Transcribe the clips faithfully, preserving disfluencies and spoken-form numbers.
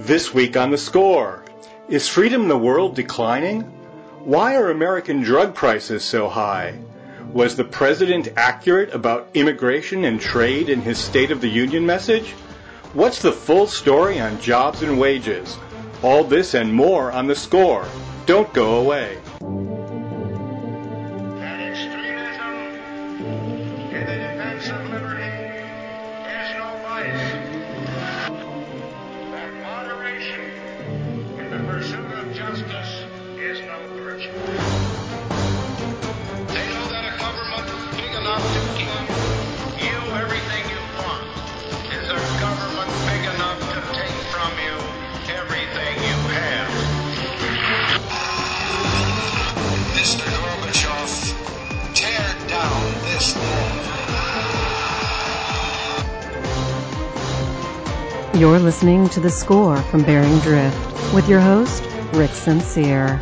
This week on The Score, is freedom in the world declining? Why are American drug prices so high? Was the president accurate about immigration and trade in his State of the Union message? What's the full story on jobs and wages? All this and more on The Score. Don't go away. Mister Gorbachev, tear down this wall. You're listening to The Score from Bearing Drift with your host, Rick Sincere.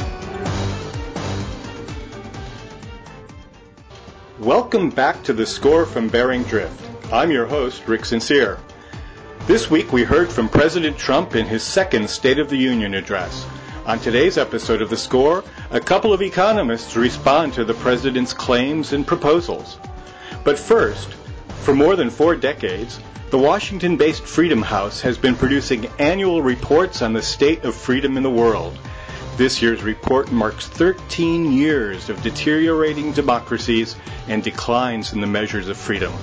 Welcome back to The Score from Bearing Drift. I'm your host, Rick Sincere. This week we heard from President Trump in his second State of the Union address. On today's episode of The Score, a couple of economists respond to the president's claims and proposals. But first, for more than four decades, the Washington-based Freedom House has been producing annual reports on the state of freedom in the world. This year's report marks thirteen years of deteriorating democracies and declines in the measures of freedom.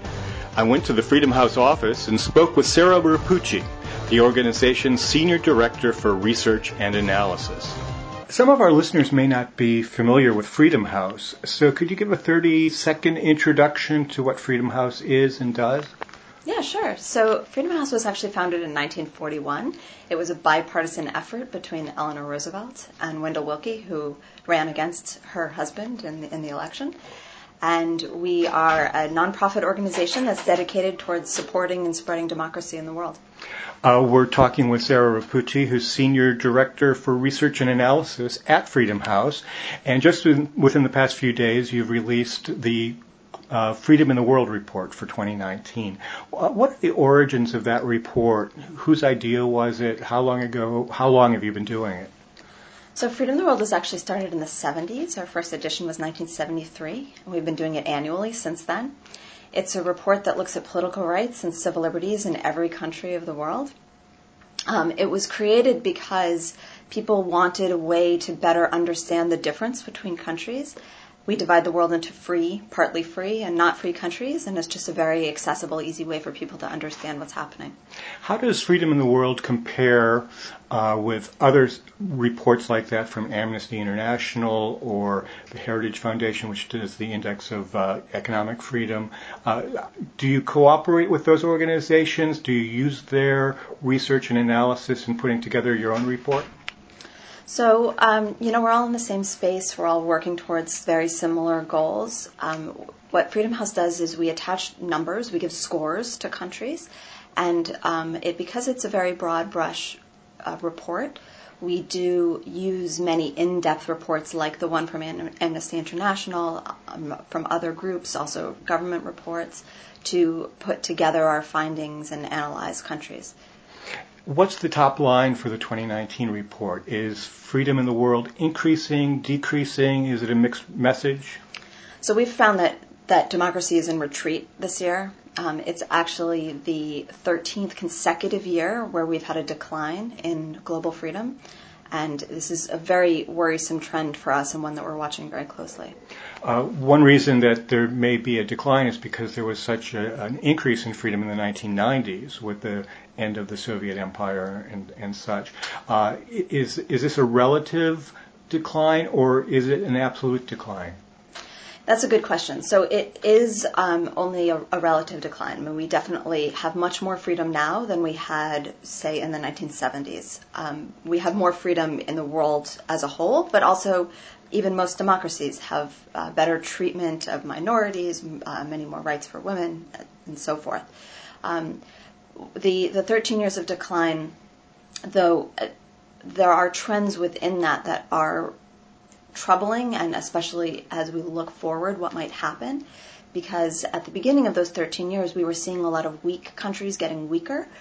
I went to the Freedom House office and spoke with Sarah Rapucci, the organization's Senior Director for Research and Analysis. Some of our listeners may not be familiar with Freedom House, so could you give a thirty-second introduction to what Freedom House is and does? Yeah, sure. So Freedom House was actually founded in nineteen forty-one. It was a bipartisan effort between Eleanor Roosevelt and Wendell Willkie, who ran against her husband in the, in the election. And we are a nonprofit organization that's dedicated towards supporting and spreading democracy in the world. Uh, we're talking with Sarah Rapucci, who's Senior Director for Research and Analysis at Freedom House. And just in, within the past few days, you've released the uh, Freedom in the World report for twenty nineteen. What are the origins of that report? Whose idea was it? How long ago? How long have you been doing it? So Freedom in the World was actually started in the seventies. Our first edition was nineteen seventy-three, and we've been doing it annually since then. It's a report that looks at political rights and civil liberties in every country of the world. Um, it was created because people wanted a way to better understand the difference between countries. We divide the world into free, partly free, and not free countries, and it's just a very accessible, easy way for people to understand what's happening. How does Freedom in the World compare uh, with other reports like that from Amnesty International or the Heritage Foundation, which does the Index of uh, Economic Freedom? Uh, do you cooperate with those organizations? Do you use their research and analysis in putting together your own report? So, um, you know, we're all in the same space. We're all working towards very similar goals. Um, what Freedom House does is we attach numbers, we give scores to countries, and um, it because it's a very broad brush uh, report, we do use many in-depth reports like the one from Am- Amnesty International, um, from other groups, also government reports, to put together our findings and analyze countries. What's the top line for the twenty nineteen report? Is freedom in the world increasing, decreasing? Is it a mixed message? So we've found that, that democracy is in retreat this year. Um, it's actually the thirteenth consecutive year where we've had a decline in global freedom. And this is a very worrisome trend for us and one that we're watching very closely. Uh, one reason that there may be a decline is because there was such a, an increase in freedom in the nineteen nineties with the end of the Soviet Empire and, and such. Uh, is, is this a relative decline or is it an absolute decline? That's a good question. So it is um, only a, a relative decline. I mean, we definitely have much more freedom now than we had, say, in the nineteen seventies. Um, we have more freedom in the world as a whole, but also even most democracies have uh, better treatment of minorities, uh, many more rights for women, and so forth. Um, the, the thirteen years of decline, though, uh, there are trends within that that are troubling, and especially as we look forward, what might happen. Because at the beginning of those thirteen years, we were seeing a lot of weak countries getting weaker.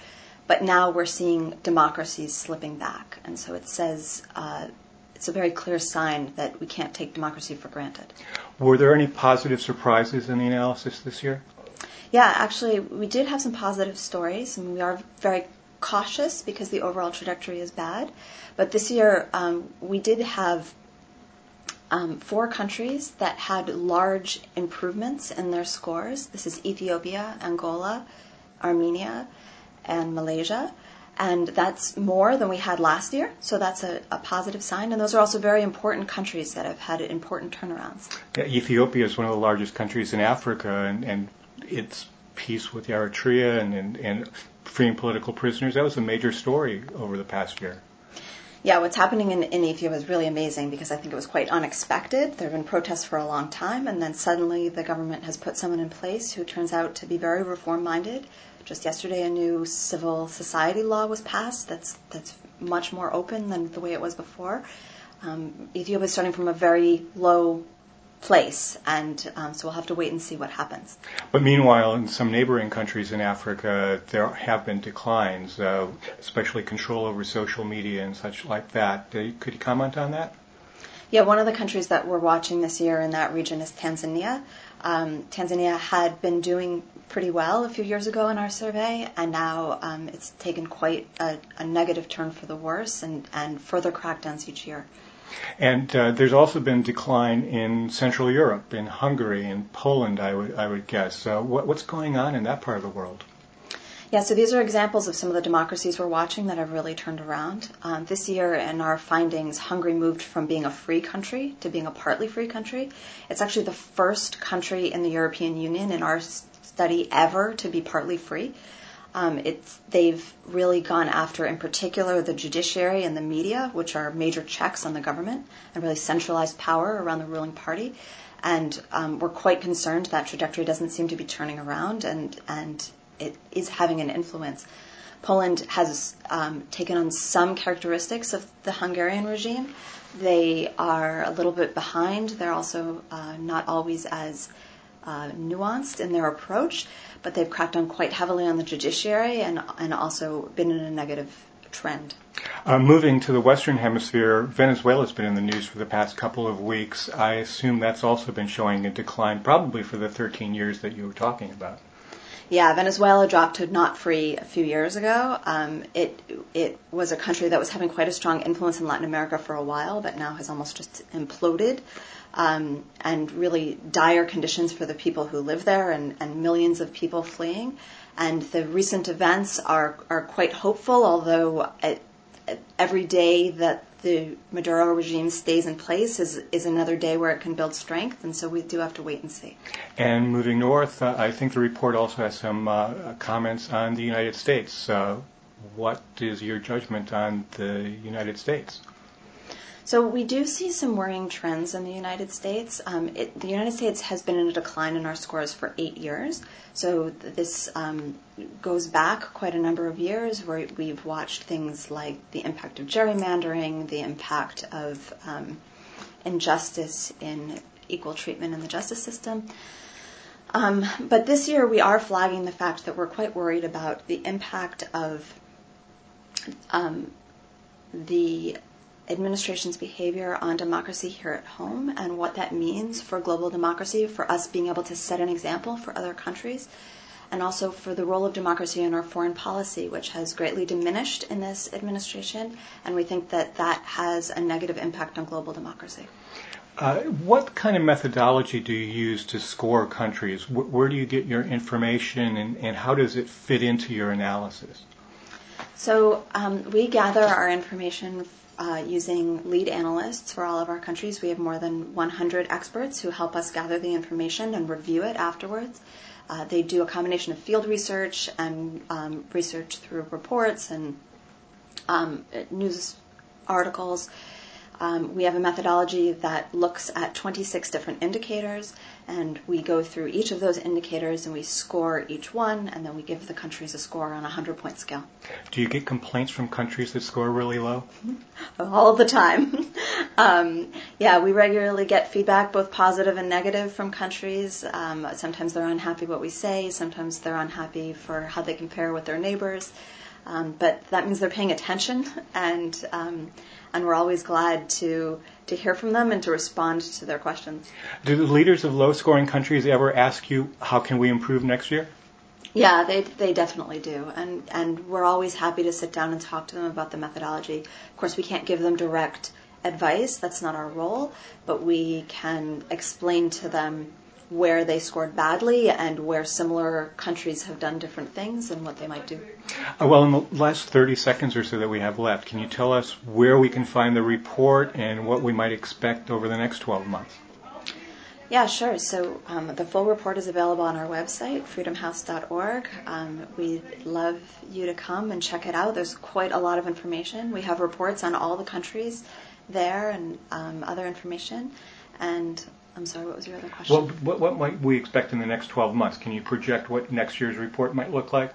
but now we're seeing democracies slipping back. And so it says uh, it's a very clear sign that we can't take democracy for granted. Were there any positive surprises in the analysis this year? Yeah, actually, we did have some positive stories, and we are very cautious because the overall trajectory is bad. But this year, um, we did have um, four countries that had large improvements in their scores. This is Ethiopia, Angola, Armenia, and Malaysia. And that's more than we had last year, so that's a, a positive sign. And those are also very important countries that have had important turnarounds. Yeah, Ethiopia is one of the largest countries in Africa, and, and its peace with Eritrea and, and, and freeing political prisoners, that was a major story over the past year. Yeah, what's happening in, in Ethiopia is really amazing because I think it was quite unexpected. There have been protests for a long time, and then suddenly the government has put someone in place who turns out to be very reform-minded. Just yesterday, a new civil society law was passed that's that's much more open than the way it was before. Um, Ethiopia is starting from a very low place, and um, so we'll have to wait and see what happens. But meanwhile, in some neighboring countries in Africa, there have been declines, uh, especially control over social media and such like that. Uh, could you comment on that? Yeah, one of the countries that we're watching this year in that region is Tanzania. Um, Tanzania had been doing pretty well a few years ago in our survey, and now um, it's taken quite a, a negative turn for the worse, and, and further crackdowns each year. And uh, there's also been decline in Central Europe, in Hungary, in Poland, I would I would guess. Uh, what, what's going on in that part of the world? Yeah, so these are examples of some of the democracies we're watching that have really turned around. Um, this year in our findings, Hungary moved from being a free country to being a partly free country. It's actually the first country in the European Union in our study ever to be partly free. Um, it's, they've really gone after, in particular, the judiciary and the media, which are major checks on the government, and really centralized power around the ruling party. And um, we're quite concerned that trajectory doesn't seem to be turning around, and, and it is having an influence. Poland has um, taken on some characteristics of the Hungarian regime. They are a little bit behind. They're also uh, not always as uh, nuanced in their approach, but they've cracked down quite heavily on the judiciary and, and also been in a negative trend. Uh, moving to the Western Hemisphere, Venezuela's been in the news for the past couple of weeks. I assume that's also been showing a decline, probably for the thirteen years that you were talking about. Yeah, Venezuela dropped to not free a few years ago. Um, it it was a country that was having quite a strong influence in Latin America for a while, but now has almost just imploded. Um, and really dire conditions for the people who live there, and, and millions of people fleeing. And the recent events are, are quite hopeful, although at, at every day that the Maduro regime stays in place is, is another day where it can build strength, and so we do have to wait and see. And moving north, uh, I think the report also has some uh, comments on the United States. Uh, what is your judgment on the United States? So we do see some worrying trends in the United States. Um, it, the United States has been in a decline in our scores for eight years. So th- this um, goes back quite a number of years where we've watched things like the impact of gerrymandering, the impact of um, injustice in equal treatment in the justice system. Um, but this year we are flagging the fact that we're quite worried about the impact of um, the administration's behavior on democracy here at home and what that means for global democracy, for us being able to set an example for other countries, and also for the role of democracy in our foreign policy, which has greatly diminished in this administration, and we think that that has a negative impact on global democracy. Uh, what kind of methodology do you use to score countries? Wh- where do you get your information, and, and how does it fit into your analysis? So um, we gather our information Uh, using lead analysts for all of our countries. We have more than one hundred experts who help us gather the information and review it afterwards. Uh, they do a combination of field research and um, research through reports and um, news articles. Um, we have a methodology that looks at twenty-six different indicators, and we go through each of those indicators and we score each one, and then we give the countries a score on a hundred-point scale. Do you get complaints from countries that score really low? All the time. um, yeah, we regularly get feedback, both positive and negative, from countries. Um, sometimes they're unhappy what we say. Sometimes they're unhappy for how they compare with their neighbors. Um, but that means they're paying attention, and um, and we're always glad to to hear from them and to respond to their questions. Do the leaders of low-scoring countries ever ask you, how can we improve next year? Yeah, they they definitely do, and and we're always happy to sit down and talk to them about the methodology. Of course, we can't give them direct advice; that's not our role. But we can explain to them where they scored badly and where similar countries have done different things and what they might do. Uh, well, in the last thirty seconds or so that we have left, can you tell us where we can find the report and what we might expect over the next twelve months? Yeah, sure. So um, the full report is available on our website, freedom house dot org. Um, we'd love you to come and check it out. There's quite a lot of information. We have reports on all the countries there and um, other information. And I'm sorry, what was your other question? Well, what, what might we expect in the next twelve months? Can you project what next year's report might look like?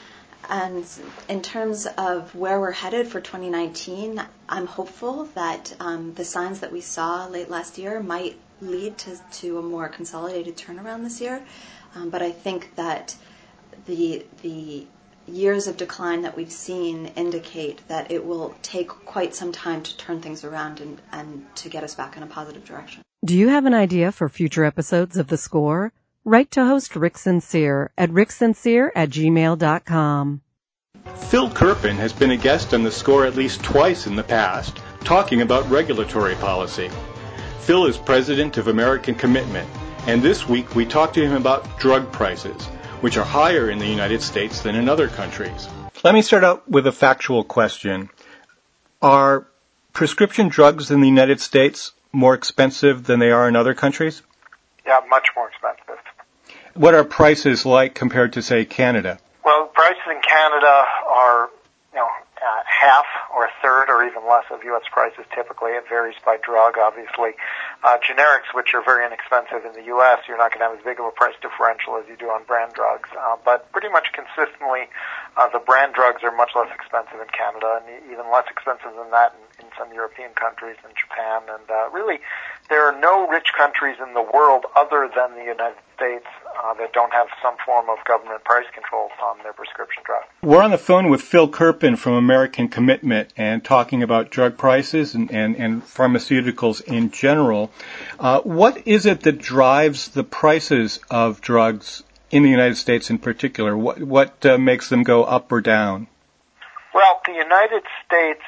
And in terms of where we're headed for twenty nineteen, I'm hopeful that um, the signs that we saw late last year might lead to, to a more consolidated turnaround this year. Um, but I think that the the years of decline that we've seen indicate that it will take quite some time to turn things around and, and to get us back in a positive direction. Do you have an idea for future episodes of The Score? Write to host Rick Sincere at rick sincere at gmail dot com. Phil Kerpen has been a guest on The Score at least twice in the past, talking about regulatory policy. Phil is president of American Commitment, and this week we talked to him about drug prices, which are higher in the United States than in other countries. Let me start out with a factual question. Are prescription drugs in the United States more expensive than they are in other countries? Yeah, much more expensive. What are prices like compared to, say, Canada? Well, prices in Canada are, you know, uh, half or a third or even less of U S prices typically. It varies by drug, obviously. Uh, generics, which are very inexpensive in the U S, you're not going to have as big of a price differential as you do on brand drugs. Uh, but pretty much consistently, uh, the brand drugs are much less expensive in Canada and even less expensive than that in, in some European countries and Japan. And uh, really, there are no rich countries in the world other than the United States uh, that don't have some form of government price controls on their prescription drugs. We're on the phone with Phil Kerpen from American Commitment and talking about drug prices and, and, and pharmaceuticals in general. Uh, what is it that drives the prices of drugs in the United States in particular? What, what uh, makes them go up or down? Well, the United States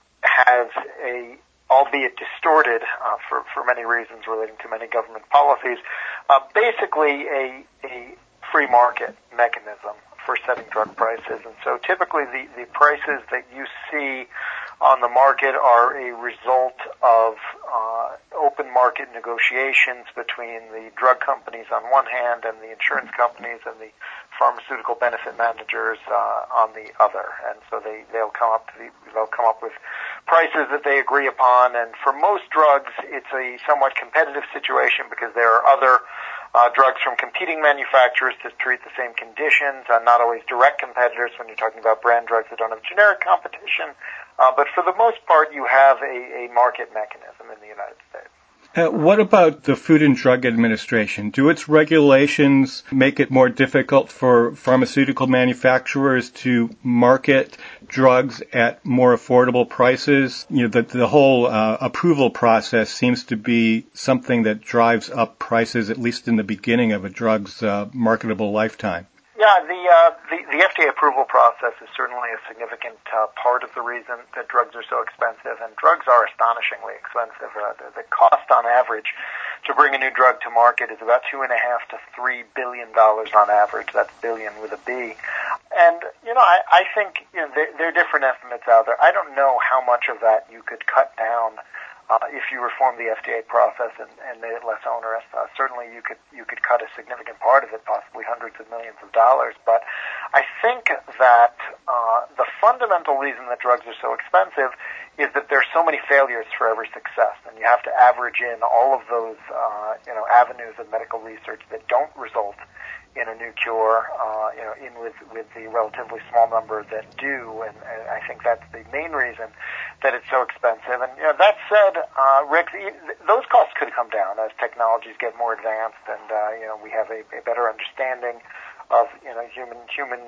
has a, albeit distorted uh, for, for many reasons relating to many government policies, uh, basically a, a free market mechanism for setting drug prices. And so typically the, the prices that you see on the market are a result of uh, open market negotiations between the drug companies on one hand and the insurance companies and the pharmaceutical benefit managers uh, on the other. And so they, they'll come up to the, they'll come up with prices that they agree upon. And for most drugs, it's a somewhat competitive situation because there are other Uh, drugs from competing manufacturers to treat the same conditions, uh, not always direct competitors when you're talking about brand drugs that don't have generic competition. Uh, but for the most part, you have a, a market mechanism in the United States. Uh, what about the Food and Drug Administration? Do its regulations make it more difficult for pharmaceutical manufacturers to market drugs at more affordable prices? You know, the, the whole uh, approval process seems to be something that drives up prices, at least in the beginning of a drug's uh, marketable lifetime. Yeah, the, uh, the the F D A approval process is certainly a significant uh, part of the reason that drugs are so expensive, and drugs are astonishingly expensive. Uh, the, the cost on average to bring a new drug to market is about two and a half to three billion dollars on average. That's billion with a B. And you know, I, I think you know there, there are different estimates out there. I don't know how much of that you could cut down Uh, if you reform the F D A process and, and made it less onerous. Uh, certainly you could you could cut a significant part of it, possibly hundreds of millions of dollars. But I think that uh, the fundamental reason that drugs are so expensive is that there's so many failures for every success, and you have to average in all of those uh, you know avenues of medical research that don't result in a new cure, uh, you know, in with, with the relatively small number that do, and, and I think that's the main reason that it's so expensive. And, you know, that said, uh, Rick, those costs could come down as technologies get more advanced and, uh, you know, we have a, a better understanding of, you know, human, human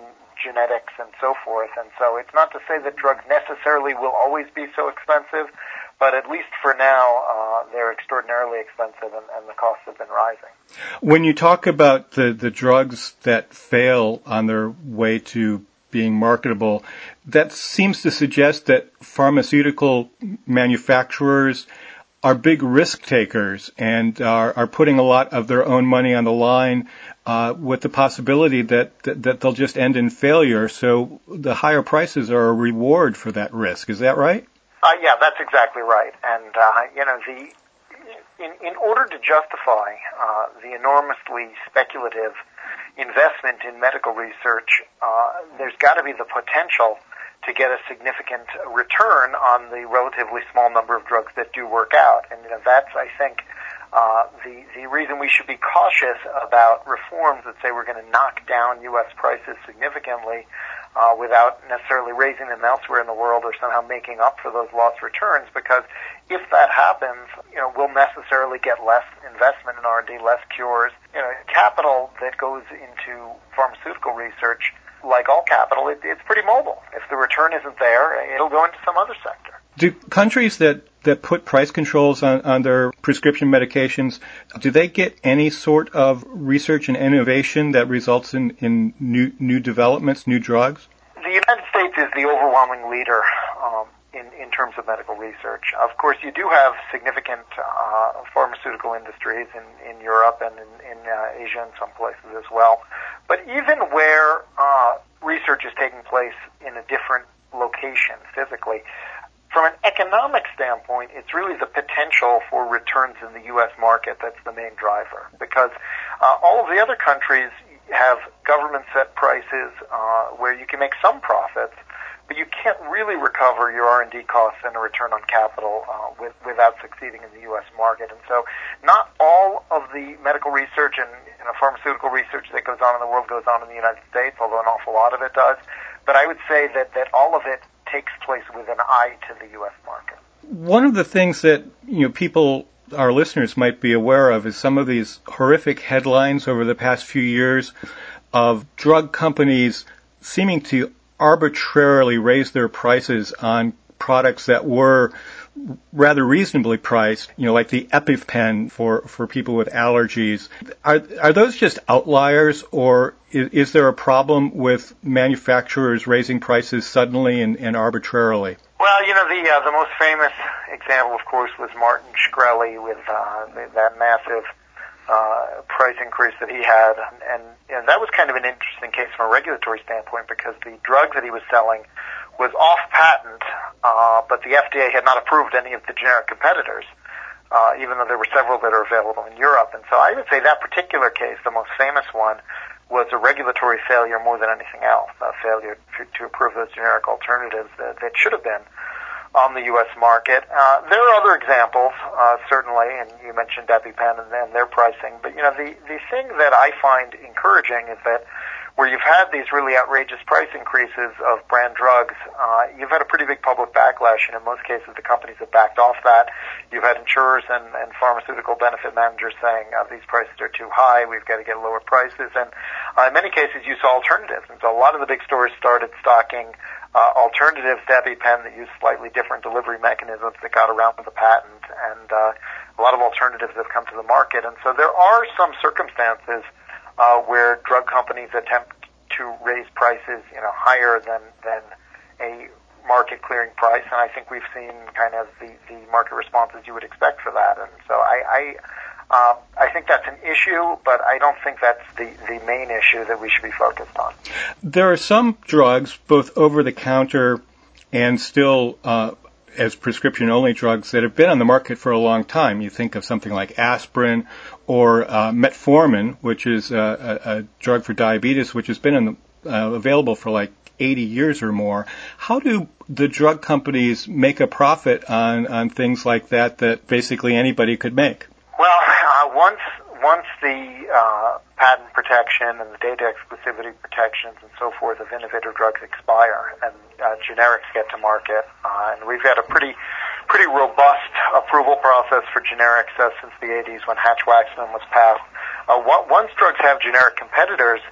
genetics and so forth. And so it's not to say that drugs necessarily will always be so expensive, but at least for now, uh, they're extraordinarily expensive, and, and the costs have been rising. When you talk about the, the drugs that fail on their way to being marketable, that seems to suggest that pharmaceutical manufacturers are big risk takers and are, are putting a lot of their own money on the line uh, with the possibility that, that, that they'll just end in failure. So the higher prices are a reward for that risk. Is that right? Uh, yeah, that's exactly right. And, uh, you know, the in, in order to justify uh, the enormously speculative investment in medical research, uh, there's got to be the potential to get a significant return on the relatively small number of drugs that do work out. And, you know, that's, I think, uh, the, the reason we should be cautious about reforms that say we're going to knock down U S prices significantly uh, without necessarily raising them elsewhere in the world or somehow making up for those lost returns, because if that happens, you know, we'll necessarily get less investment in R and D, less cures. You know, capital that goes into pharmaceutical research, like all capital, it, it's pretty mobile. If the return isn't there, it'll go into some other sector. Do countries that, that put price controls on, on their prescription medications, do they get any sort of research and innovation that results in, in new new developments, new drugs? The United States is the overwhelming leader um, in, in terms of medical research. Of course, you do have significant uh, pharmaceutical industries in, in Europe and in, in uh, Asia and some places as well. But even where uh, research is taking place in a different location physically, from an economic standpoint, it's really the potential for returns in the U S market that's the main driver. Because uh, all of the other countries have government-set prices uh, where you can make some profits, but you can't really recover your R and D costs and a return on capital uh, with, without succeeding in the U S market. And so not all of the medical research and you know, pharmaceutical research that goes on in the world goes on in the United States, although an awful lot of it does. But I would say that, that all of it takes place with an eye to the U S market. One of the things that you know people, our listeners, might be aware of is some of these horrific headlines over the past few years of drug companies seeming to arbitrarily raise their prices on products that were rather reasonably priced, you know, like the EpiPen for, for people with allergies. Are are those just outliers, or is, is there a problem with manufacturers raising prices suddenly and, and arbitrarily? Well, you know, the uh, the most famous example, of course, was Martin Shkreli with uh, that massive uh, price increase that he had, and, and that was kind of an interesting case from a regulatory standpoint because the drug that he was selling was off patent, uh, but the F D A had not approved any of the generic competitors, uh, even though there were several that are available in Europe. And so I would say that particular case, the most famous one, was a regulatory failure more than anything else, a failure to, to approve those generic alternatives that, that should have been on the U S market. Uh, there are other examples, uh, certainly, and you mentioned EpiPen and, and their pricing, but, you know, the, the thing that I find encouraging is that where you've had these really outrageous price increases of brand drugs, uh, you've had a pretty big public backlash, and in most cases the companies have backed off that. You've had insurers and, and pharmaceutical benefit managers saying, uh, these prices are too high, we've got to get lower prices, and uh, in many cases you saw alternatives. And so a lot of the big stores started stocking uh, alternatives to EpiPen that use slightly different delivery mechanisms that got around with the patent, and uh, a lot of alternatives have come to the market. And so there are some circumstances Uh, where drug companies attempt to raise prices, you know, higher than than a market clearing price, and I think we've seen kind of the, the market responses you would expect for that. And so I I, uh, I think that's an issue, but I don't think that's the, the main issue that we should be focused on. There are some drugs, both over the counter and still uh, as prescription-only drugs, that have been on the market for a long time. You think of something like aspirin or uh, metformin, which is a, a, a drug for diabetes, which has been in the, uh, available for like eighty years or more. How do the drug companies make a profit on, on things like that that basically anybody could make? Well, uh, once once the uh, patent protection and the data exclusivity protections and so forth of innovator drugs expire and uh, generics get to market, uh, and we've had a pretty pretty robust approval process for generics uh, since the eighties when Hatch-Waxman was passed. Uh, once drugs have generic competitors,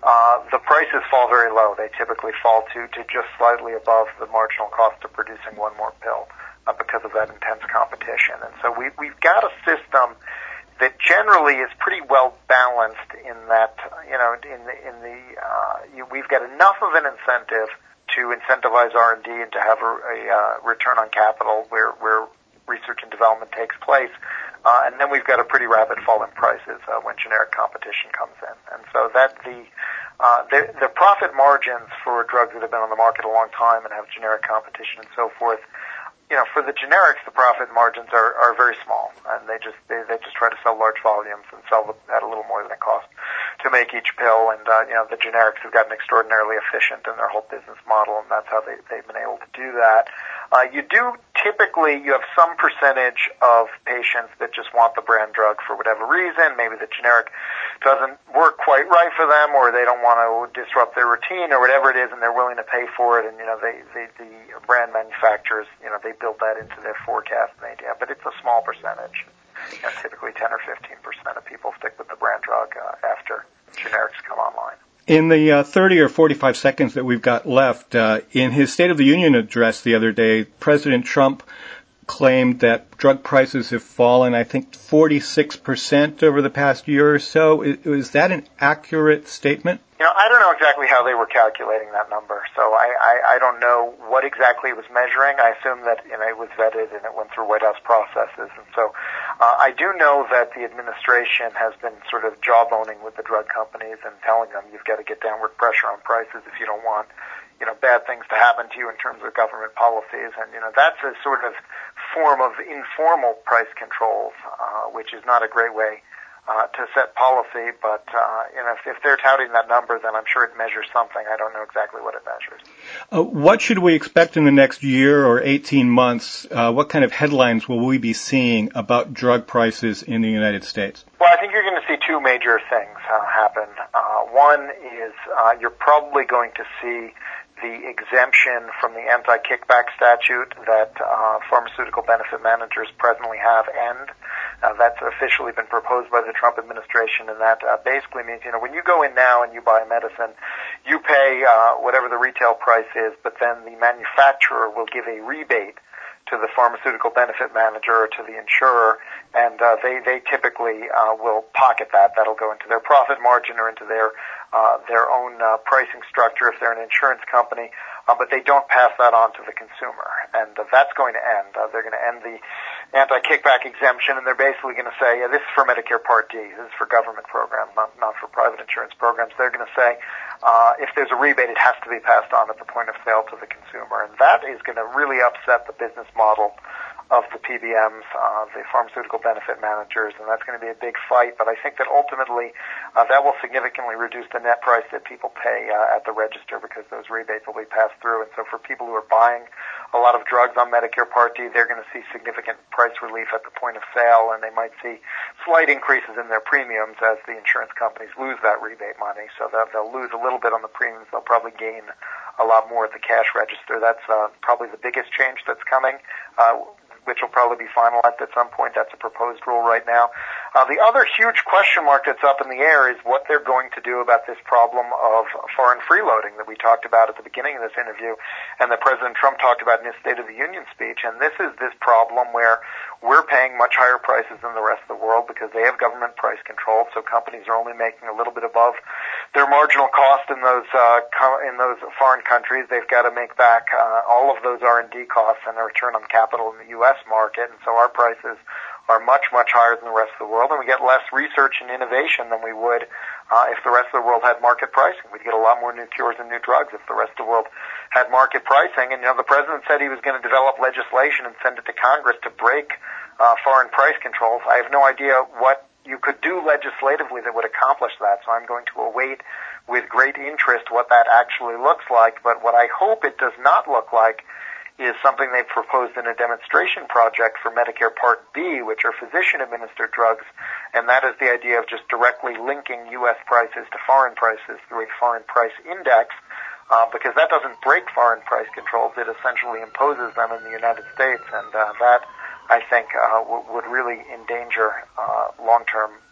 uh, the prices fall very low. They typically fall to, to just slightly above the marginal cost of producing one more pill uh, because of that intense competition. And so we, we've got a system that generally is pretty well balanced in that, you know, in the, in the uh, you, we've got enough of an incentive to incentivize R and D and to have a, a uh, return on capital where, where research and development takes place. Uh, and then we've got a pretty rapid fall in prices uh, when generic competition comes in. And so that the, uh, the the profit margins for drugs that have been on the market a long time and have generic competition and so forth, you know, for the generics, the profit margins are, are very small, and they just they, they just try to sell large volumes and sell them at a little more than it costs to make each pill. And uh, you know, the generics have gotten extraordinarily efficient in their whole business model, and that's how they, they've been able to do that. Uh, you do typically, you have some percentage of patients that just want the brand drug for whatever reason. Maybe the generic doesn't work quite right for them, or they don't want to disrupt their routine, or whatever it is, and they're willing to pay for it. And you know, they, they the brand manufacturers, you know, they build that into their forecast and they do. But it's a small percentage. You know, typically ten or fifteen percent of people stick with the brand drug uh, after generics come online. In the uh, thirty or forty-five seconds that we've got left, uh, in his State of the Union address the other day, President Trump claimed that drug prices have fallen, I think, forty-six percent over the past year or so. Is, is that an accurate statement? You know, I don't know exactly how they were calculating that number, so I, I, I don't know what exactly it was measuring. I assume that, you know, it was vetted and it went through White House processes, and so uh, I do know that the administration has been sort of jawboning with the drug companies and telling them you've got to get downward pressure on prices if you don't want, you know, bad things to happen to you in terms of government policies, and, you know, that's a sort of form of informal price controls, uh, which is not a great way Uh, to set policy, but uh, you know, if, if they're touting that number, then I'm sure it measures something. I don't know exactly what it measures. Uh, what should we expect in the next year or eighteen months? Uh, what kind of headlines will we be seeing about drug prices in the United States? Well, I think you're going to see two major things uh, happen. Uh, one is uh, you're probably going to see the exemption from the anti-kickback statute that uh, pharmaceutical benefit managers presently have end. Uh, that's officially been proposed by the Trump administration, and that uh, basically means, you know, when you go in now and you buy medicine, you pay uh, whatever the retail price is, but then the manufacturer will give a rebate to the pharmaceutical benefit manager or to the insurer, and uh, they, they typically uh, will pocket that. That'll go into their profit margin or into their uh, their own uh, pricing structure if they're an insurance company, uh, but they don't pass that on to the consumer, and uh, that's going to end. Uh, they're going to end the anti-kickback exemption, and they're basically going to say, yeah, this is for Medicare Part D, this is for government programs, not, not for private insurance programs. They're going to say, uh, if there's a rebate, it has to be passed on at the point of sale to the consumer, and that is going to really upset the business model of the P B Ms, uh, the pharmaceutical benefit managers, and that's going to be a big fight. But I think that ultimately uh, that will significantly reduce the net price that people pay uh, at the register because those rebates will be passed through. And so for people who are buying a lot of drugs on Medicare Part D, they're going to see significant price relief at the point of sale, and they might see slight increases in their premiums as the insurance companies lose that rebate money. So that they'll lose a little bit on the premiums. They'll probably gain a lot more at the cash register. That's uh, probably the biggest change that's coming. Uh, which will probably be finalized at some point. That's a proposed rule right now. Uh, the other huge question mark that's up in the air is what they're going to do about this problem of foreign freeloading that we talked about at the beginning of this interview and that President Trump talked about in his State of the Union speech. And this is this problem where we're paying much higher prices than the rest of the world because they have government price control, so companies are only making a little bit above their marginal cost in those uh, co- in those foreign countries. They've got to make back uh, all of those R and D costs and a return on capital in the U S market, and so our prices are much, much higher than the rest of the world, and we get less research and innovation than we would uh, if the rest of the world had market pricing. We'd get a lot more new cures and new drugs if the rest of the world had market pricing. And, you know, the president said he was going to develop legislation and send it to Congress to break uh, foreign price controls. I have no idea what you could do legislatively that would accomplish that, so I'm going to await with great interest what that actually looks like. But what I hope it does not look like is something they proposed in a demonstration project for Medicare Part B, which are physician-administered drugs, and that is the idea of just directly linking U S prices to foreign prices through a foreign price index, uh, because that doesn't break foreign price controls. It essentially imposes them in the United States, and uh, that, I think, uh, w- would really endanger uh, long-term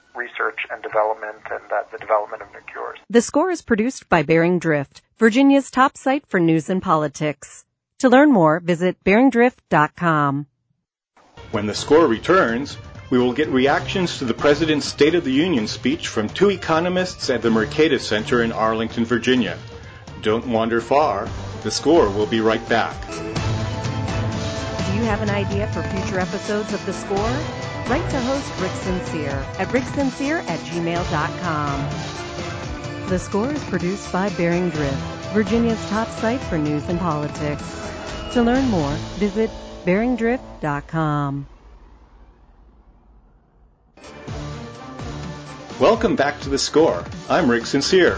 research and development and uh, the development of new cures. The Score is produced by Bearing Drift, Virginia's top site for news and politics. To learn more, visit bearing drift dot com. When the Score returns, we will get reactions to the President's State of the Union speech from two economists at the Mercatus Center in Arlington, Virginia. Don't wander far. The Score will be right back. Do you have an idea for future episodes of The Score? Write to host Rick Sincere at rick sincere at gmail dot com. The Score is produced by Bearing Drift, Virginia's top site for news and politics. To learn more, visit bearing drift dot com. Welcome back to The Score. I'm Rick Sincere.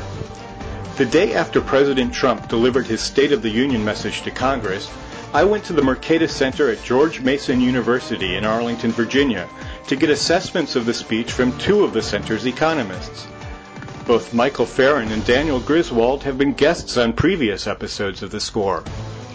The day after President Trump delivered his State of the Union message to Congress, I went to the Mercatus Center at George Mason University in Arlington, Virginia, to get assessments of the speech from two of the center's economists. Both Michael Farron and Daniel Griswold have been guests on previous episodes of The Score.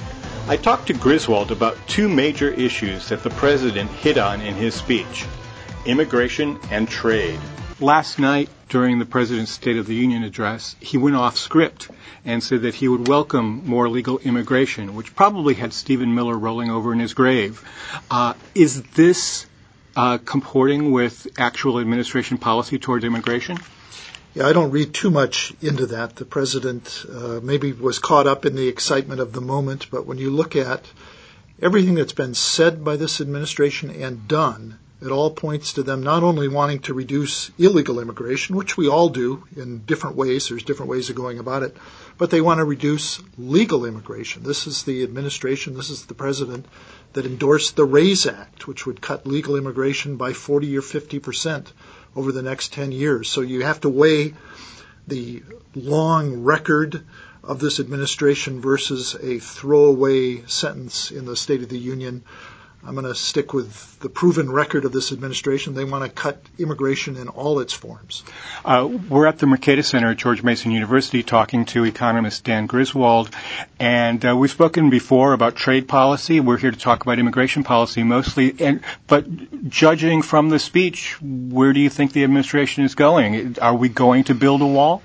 I talked to Griswold about two major issues that the president hit on in his speech: immigration and trade. Last night, during the President's State of the Union address, he went off script and said that he would welcome more legal immigration, which probably had Stephen Miller rolling over in his grave. Uh, is this uh, comporting with actual administration policy towards immigration? Yeah, I don't read too much into that. The president uh, maybe was caught up in the excitement of the moment, but when you look at everything that's been said by this administration and done, it all points to them not only wanting to reduce illegal immigration, which we all do in different ways, there's different ways of going about it, but they want to reduce legal immigration. This is the administration, this is the president that endorsed the RAISE Act, which would cut legal immigration by forty or fifty percent over the next ten years. So you have to weigh the long record of this administration versus a throwaway sentence in the State of the Union. I'm going to stick with the proven record of this administration. They want to cut immigration in all its forms. Uh, we're at the Mercatus Center at George Mason University talking to economist Dan Griswold, and uh, we've spoken before about trade policy. We're here to talk about immigration policy mostly. And but judging from the speech, where do you think the administration is going? Are we going to build a wall?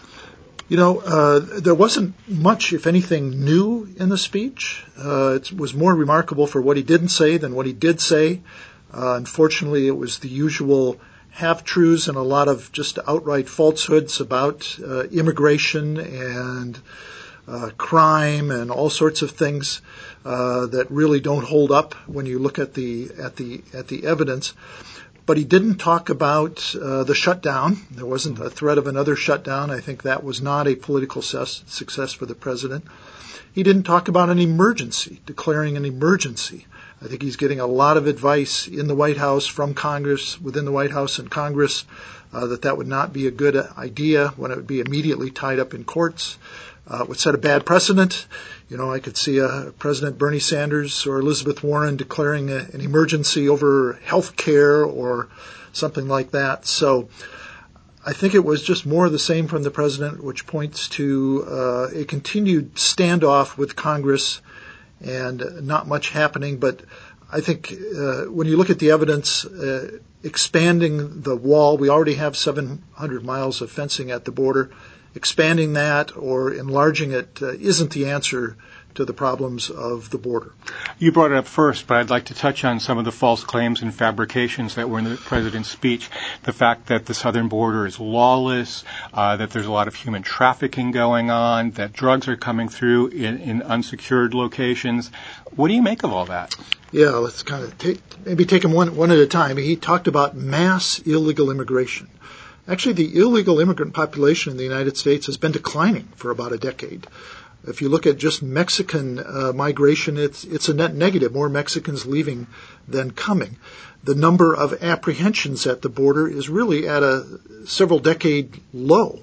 You know, uh, there wasn't much, if anything, new in the speech. Uh, it was more remarkable for what he didn't say than what he did say. Uh, unfortunately, it was the usual half-truths and a lot of just outright falsehoods about uh, immigration and uh, crime and all sorts of things uh, that really don't hold up when you look at the at the at the evidence. But he didn't talk about uh, the shutdown. There wasn't a threat of another shutdown. I think that was not a political ses- success for the president. He didn't talk about an emergency, declaring an emergency. I think he's getting a lot of advice in the White House from Congress, within the White House and Congress, uh, that that would not be a good idea when it would be immediately tied up in courts. Uh, it would set a bad precedent. You know, I could see uh, President Bernie Sanders or Elizabeth Warren declaring a, an emergency over health care or something like that. So I think it was just more of the same from the president, which points to uh, a continued standoff with Congress and not much happening. But I think uh, when you look at the evidence, uh, expanding the wall, we already have seven hundred miles of fencing at the border. Expanding that or enlarging it uh, isn't the answer to the problems of the border. You brought it up first, but I'd like to touch on some of the false claims and fabrications that were in the president's speech. The fact that the southern border is lawless, uh, that there's a lot of human trafficking going on, that drugs are coming through in, in unsecured locations. What do you make of all that? Yeah, let's kind of take, maybe take them one, one at a time. He talked about mass illegal immigration. Actually, the illegal immigrant population in the United States has been declining for about a decade. If you look at just Mexican uh, migration, it's it's a net negative, more Mexicans leaving than coming. The number of apprehensions at the border is really at a several decade low.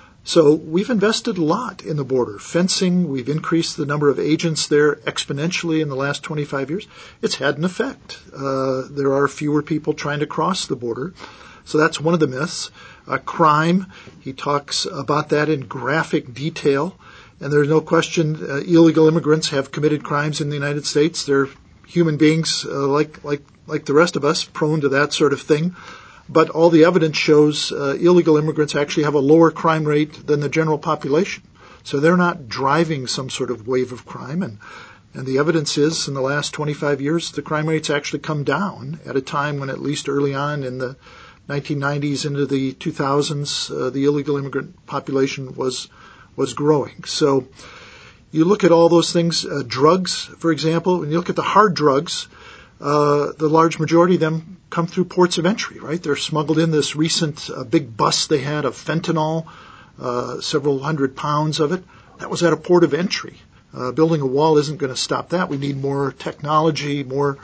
So we've invested a lot in the border. Fencing, we've increased the number of agents there exponentially in the last twenty-five years. It's had an effect. Uh, there are fewer people trying to cross the border. So that's one of the myths. Uh, crime, he talks about that in graphic detail. And there's no question uh, illegal immigrants have committed crimes in the United States. They're human beings uh, like like like the rest of us, prone to that sort of thing. but all the evidence shows uh, illegal immigrants actually have a lower crime rate than the general population. So they're not driving some sort of wave of crime. And, and the evidence is in the last twenty-five years, the crime rates actually come down at a time when at least early on in the nineteen nineties into the two thousands, uh, the illegal immigrant population was was growing. So you look at all those things, uh, drugs, for example, when you look at the hard drugs, uh, the large majority of them come through ports of entry, right? They're smuggled in. This recent uh, big bust they had of fentanyl, uh, several hundred pounds of it, that was at a port of entry. Uh, building a wall isn't going to stop that. We need more technology, more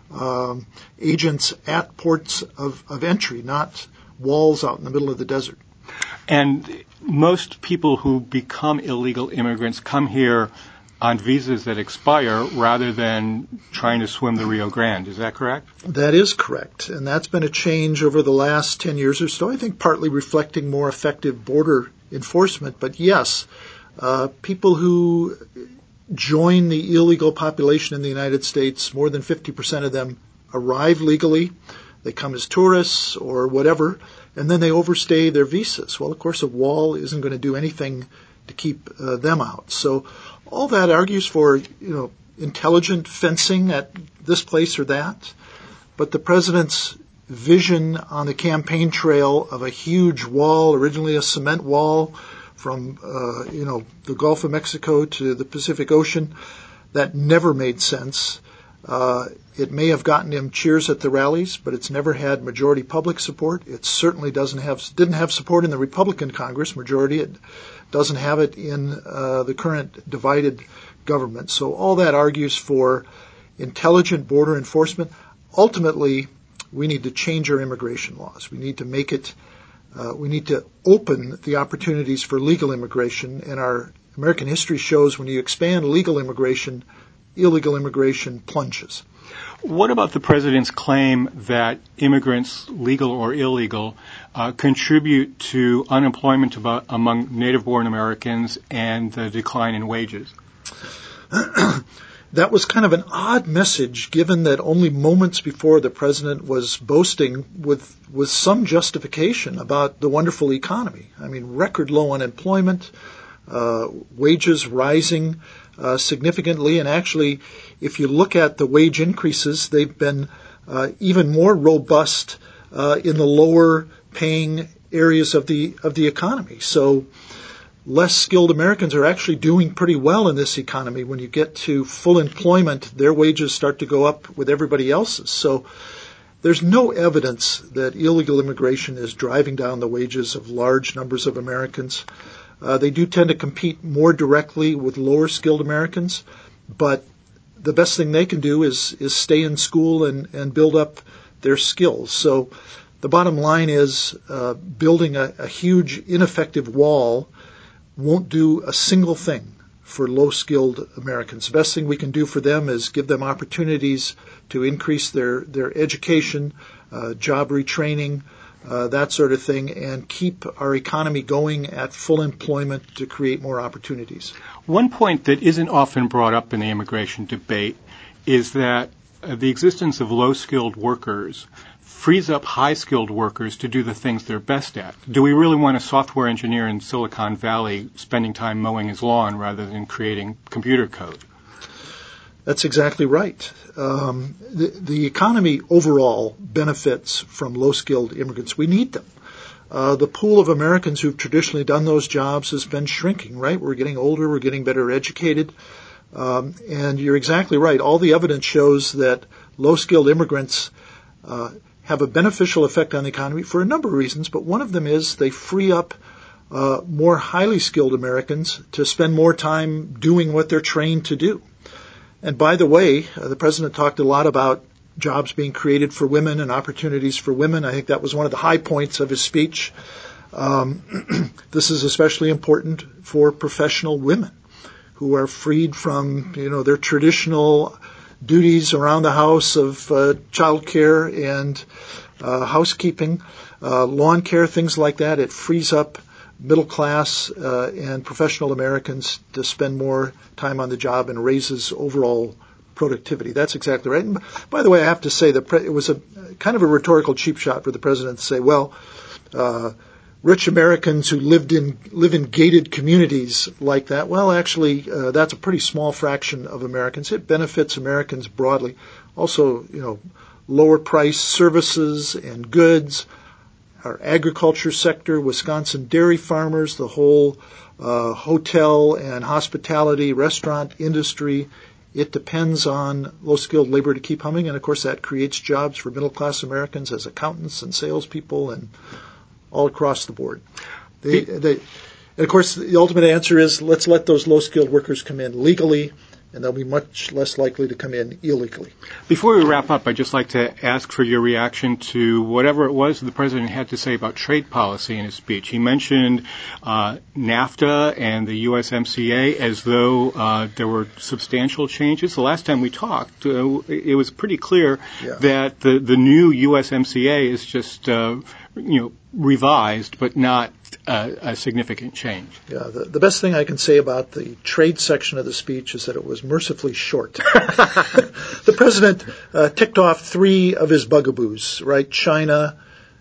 um, agents at ports of, of entry, not walls out in the middle of the desert. And most people who become illegal immigrants come here on visas that expire rather than trying to swim the Rio Grande. Is that correct? That is correct. And that's been a change over the last ten years or so, I think partly reflecting more effective border enforcement. But yes, uh, people who join the illegal population in the United States, more than fifty percent of them arrive legally. They come as tourists or whatever, and then they overstay their visas. Well, of course, a wall isn't going to do anything to keep uh, them out. So all that argues for, you know, intelligent fencing at this place or that. But the president's vision on the campaign trail of a huge wall, originally a cement wall from, uh, you know, the Gulf of Mexico to the Pacific Ocean, that never made sense. Uh, it may have gotten him cheers at the rallies, but it's never had majority public support. It certainly doesn't have, didn't have support in the Republican Congress majority. It doesn't have it in uh, the current divided government. So all that argues for intelligent border enforcement. Ultimately, we need to change our immigration laws. We need to make it, uh, we need to open the opportunities for legal immigration. And our American history shows when you expand legal immigration, illegal immigration plunges. What about the president's claim that immigrants, legal or illegal, uh, contribute to unemployment about, among native-born Americans and the decline in wages? That was kind of an odd message, given that only moments before the president was boasting with with some justification about the wonderful economy. I mean, record low unemployment, uh, wages rising uh, significantly, and actually, if you look at the wage increases, they've been uh, even more robust uh, in the lower paying areas of the of the economy. So less skilled Americans are actually doing pretty well in this economy. When you get to full employment, their wages start to go up with everybody else's. So there's no evidence that illegal immigration is driving down the wages of large numbers of Americans. Uh, they do tend to compete more directly with lower skilled Americans, but the best thing they can do is, is stay in school and, and build up their skills. So the bottom line is uh, building a, a huge ineffective wall won't do a single thing for low-skilled Americans. The best thing we can do for them is give them opportunities to increase their, their education, uh, job retraining, uh, that sort of thing, and keep our economy going at full employment to create more opportunities. One point that isn't often brought up in the immigration debate is that uh, the existence of low-skilled workers frees up high-skilled workers to do the things they're best at. Do we really want a software engineer in Silicon Valley spending time mowing his lawn rather than creating computer code? That's exactly right. Um, the, the economy overall benefits from low-skilled immigrants. We need them. Uh, the pool of Americans who've traditionally done those jobs has been shrinking, right? We're getting older, we're getting better educated. Um, and you're exactly right. All the evidence shows that low-skilled immigrants uh, have a beneficial effect on the economy for a number of reasons, but one of them is they free up uh, more highly skilled Americans to spend more time doing what they're trained to do. And by the way, uh, the president talked a lot about jobs being created for women and opportunities for women. I think that was one of the high points of his speech. Um, this is especially important for professional women who are freed from, you know, their traditional duties around the house of uh, child care and uh, housekeeping, uh, lawn care, things like that. It frees up middle class uh, and professional Americans to spend more time on the job and raises overall productivity. That's exactly right. And by the way, I have to say that pre- it was a kind of a rhetorical cheap shot for the president to say, well, uh, rich Americans who lived in live in gated communities like that. Well, actually, uh, that's a pretty small fraction of Americans. It benefits Americans broadly. Also, you know, lower price services and goods, our agriculture sector, Wisconsin dairy farmers, the whole uh, hotel and hospitality, restaurant industry. It depends on low-skilled labor to keep humming, and of course that creates jobs for middle-class Americans as accountants and salespeople and all across the board. They, they, and of course, the ultimate answer is let's let those low-skilled workers come in legally, and they'll be much less likely to come in illegally. Before we wrap up, I'd just like to ask for your reaction to whatever it was the president had to say about trade policy in his speech. He mentioned uh, NAFTA and the U S M C A as though uh, there were substantial changes. The last time we talked, uh, it was pretty clear yeah. that the, the new U S M C A is just, uh, you know, revised, but not uh, a significant change. Yeah, the, the best thing I can say about the trade section of the speech is that it was mercifully short. The president uh, ticked off three of his bugaboos, right? China,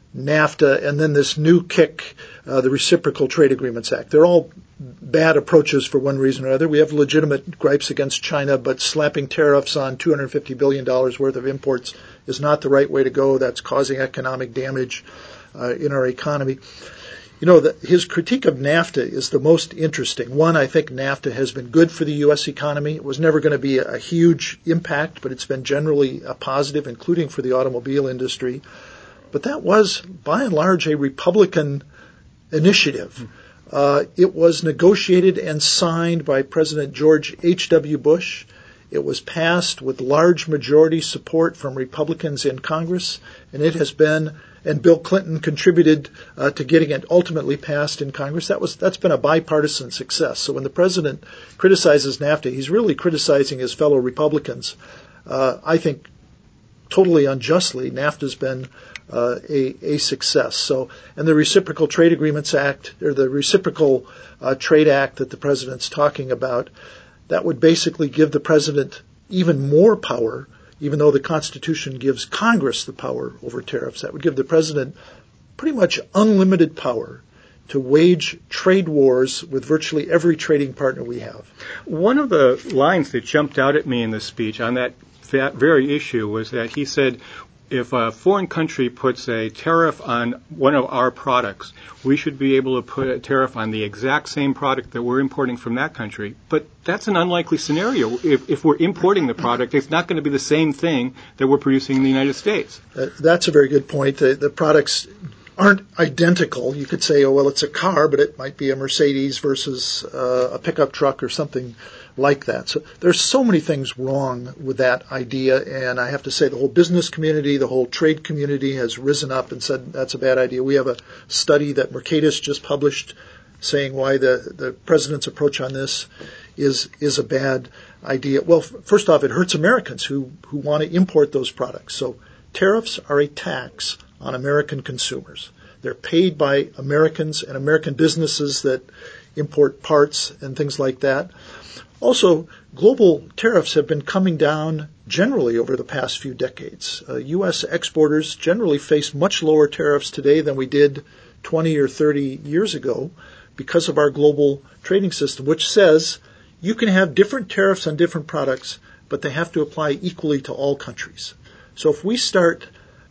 NAFTA, and then this new kick, uh, the Reciprocal Trade Agreements Act. They're all bad approaches for one reason or another. We have legitimate gripes against China, but slapping tariffs on two hundred fifty billion dollars worth of imports is not the right way to go. That's causing economic damage uh, in our economy. You know, the, his critique of NAFTA is the most interesting. One, I think NAFTA has been good for the U S economy. It was never going to be a, a huge impact, but it's been generally a positive, including for the automobile industry. But that was, by and large, a Republican initiative. Uh, it was negotiated and signed by President George H W. Bush. It was passed with large majority support from Republicans in Congress, and it has been, and Bill Clinton contributed uh, to getting it ultimately passed in Congress. That was, that's been a bipartisan success. So when the president criticizes NAFTA, he's really criticizing his fellow Republicans. Uh, I think totally unjustly, NAFTA's been uh, a, a success. So, and the Reciprocal Trade Agreements Act, or the Reciprocal uh, Trade Act that the president's talking about, that would basically give the president even more power, even though the Constitution gives Congress the power over tariffs. That would give the president pretty much unlimited power to wage trade wars with virtually every trading partner we have. One of the lines that jumped out at me in the speech on that, that very issue was that he said, if a foreign country puts a tariff on one of our products, we should be able to put a tariff on the exact same product that we're importing from that country. But that's an unlikely scenario. If, if we're importing the product, it's not going to be the same thing that we're producing in the United States. Uh, that's a very good point. The, the products aren't identical. You could say, oh, well, it's a car, but it might be a Mercedes versus uh, a pickup truck or something like that. So there's so many things wrong with that idea, and I have to say the whole business community, the whole trade community has risen up and said that's a bad idea. We have a study that Mercatus just published saying why the, the president's approach on this is is a bad idea. Well, f- first off, it hurts Americans who, who want to import those products. So tariffs are a tax on American consumers. They're paid by Americans and American businesses that import parts and things like that. Also, global tariffs have been coming down generally over the past few decades. Uh, U S exporters generally face much lower tariffs today than we did twenty or thirty years ago because of our global trading system, which says you can have different tariffs on different products, but they have to apply equally to all countries. So if we start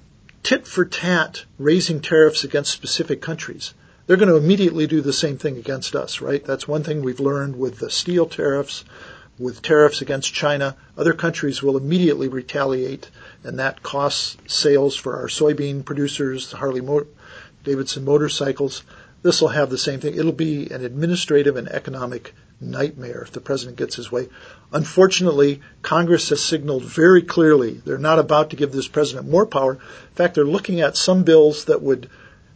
tit for tat raising tariffs against specific countries, they're going to immediately do the same thing against us, right? That's one thing we've learned with the steel tariffs, with tariffs against China. Other countries will immediately retaliate, and that costs sales for our soybean producers, Harley Mo- Davidson motorcycles. This will have the same thing. It'll be an administrative and economic nightmare if the president gets his way. Unfortunately, Congress has signaled very clearly they're not about to give this president more power. In fact, they're looking at some bills that would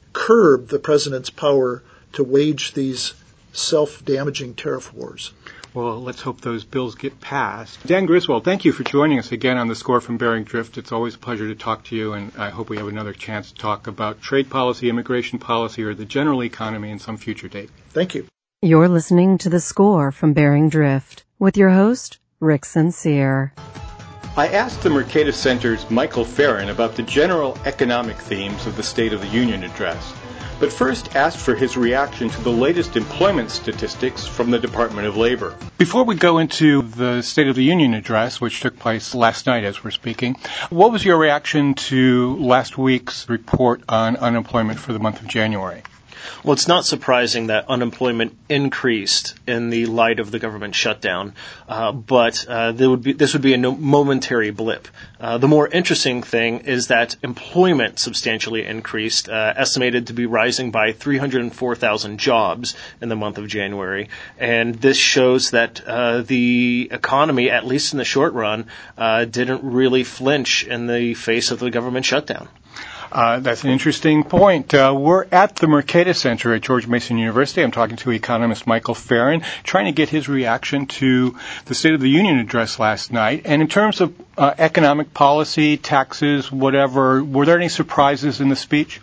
curb the president's power to wage these self-damaging tariff wars. Well, let's hope those bills get passed. Dan Griswold, thank you for joining us again on The Score from Bering Drift. It's always a pleasure to talk to you, and I hope we have another chance to talk about trade policy, immigration policy, or the general economy in some future date. Thank you. You're listening to The Score from Bering Drift with your host, Rick Sincere. I asked the Mercatus Center's Michael Farron about the general economic themes of the State of the Union address, but first asked for his reaction to the latest employment statistics from the Department of Labor. Before we go into the State of the Union address, which took place last night as we're speaking, what was your reaction to last week's report on unemployment for the month of January? Well, it's not surprising that unemployment increased in the light of the government shutdown, uh, but uh, there would be, this would be a no- momentary blip. Uh, the more interesting thing is that employment substantially increased, uh, estimated to be rising by three hundred four thousand jobs in the month of January, and this shows that uh, the economy, at least in the short run, uh, didn't really flinch in the face of the government shutdown. Uh, that's an interesting point. Uh, we're at the Mercatus Center at George Mason University. I'm talking to economist Michael Farron, trying to get his reaction to the State of the Union address last night. And in terms of uh, economic policy, taxes, whatever, were there any surprises in the speech?